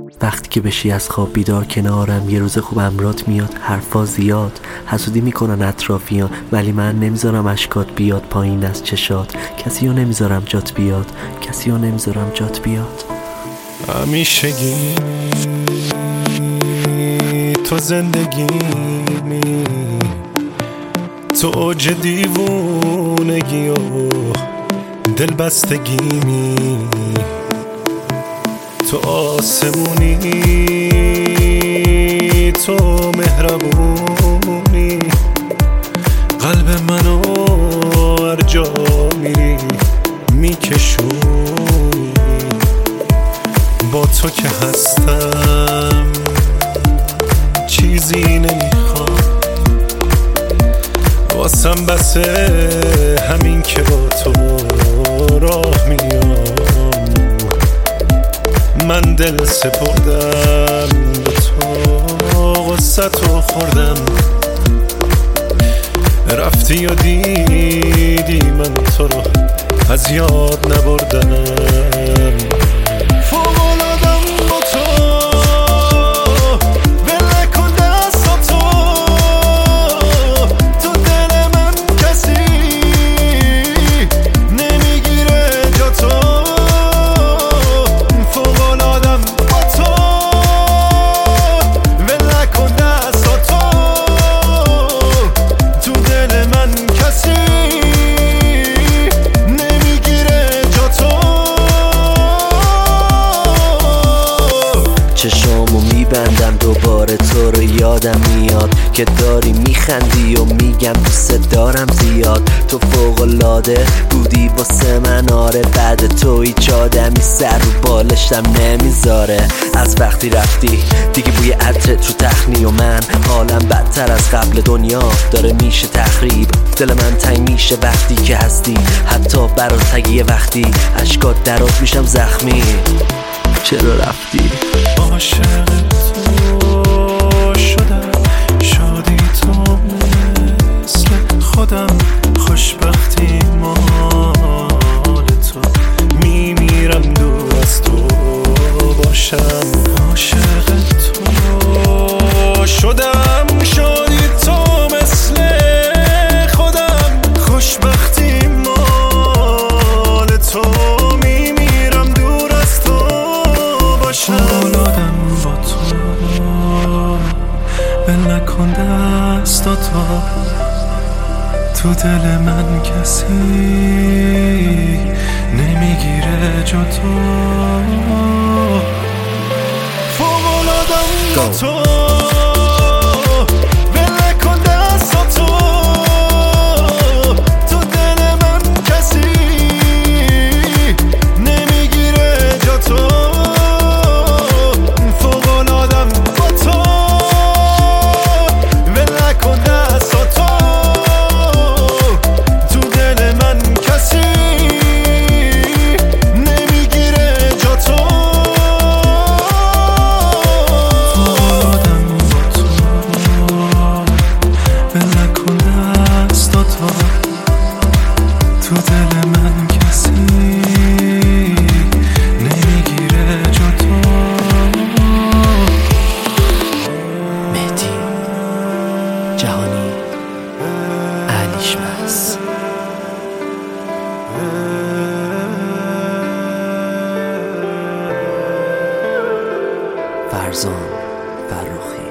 وقتی که بشی از خواب بیدار کنارم، یه روز خوب امرات میاد، حرفا زیاد، حسودی میکنن اطرافیان، ولی من نمیذارم اشکات بیاد پایین از چشات. کسی رو نمیذارم جات بیاد، کسی رو نمیذارم جات بیاد. همیشگی تو زندگیمی، تو اوج دیوونگی و دلبستگیمی، تو آسمونی، تو مهربونی، قلب منو هر جا میری میکشونی. با تو که هستم چیزی نمیخوام، واسم بسه همین که با تو راه میام. من دل سپردم به تو، غصتو خوردم، رفتی و دیدی من تو رو از یاد نبردم. فوق‌العاده‌ام با تو، ول نکن دستاتو، تو دل من کسی نمیگیره جا تو. فوق‌العاده‌ام با تو، ول نکن دستاتو، تو دل من کسی چشامو میبندم دوباره تو رو یادم میاد که داری میخندی و میگم دوست دارم زیاد. تو فوق‌العاده بودی واسه من، آره بعد تو هیچ آدمی سر رو بالشم نمیذاره. از وقتی رفتی دیگه بوی عطرت رو تخنی و من حالم بدتر از قبل، دنیا داره میشه تخریب، دل من تنگ میشه وقتی که هستی، حتی برات یه وقتی اشکات درات میشم زخمی. چرا رفتی؟ عاشق تو شدم، شادی تو مثل خودم، خوشبختی مال تو، میمیرم دور از تو باشم. عاشق تو شدم، شادی تو مثل خودم، خوشبختی مال تو، میمیرم دور از تو باشم. فوق‌العاده‌ام با تو، ول نکن دستاتو، تو دل من کسی نمیگیره جا تو. فوق‌العاده‌ام با تو، تو دل من کسی نمیگیره جا تو. مهدی جهانی، علیشمس. فرزان فرخی.